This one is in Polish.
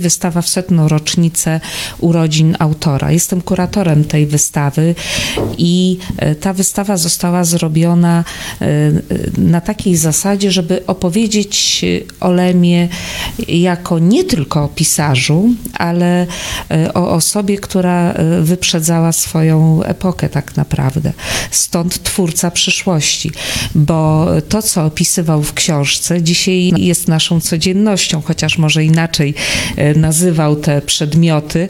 Wystawa w 100. rocznicę urodzin autora. Jestem kuratorem tej wystawy i ta wystawa została zrobiona na takiej zasadzie, żeby opowiedzieć o Lemie jako nie tylko o pisarzu, ale o osobie, która wyprzedzała swoją epokę tak naprawdę. Stąd twórca przyszłości, bo to, co opisywał w książce, dzisiaj jest naszą codziennością, chociaż może inaczej nazywał te przedmioty,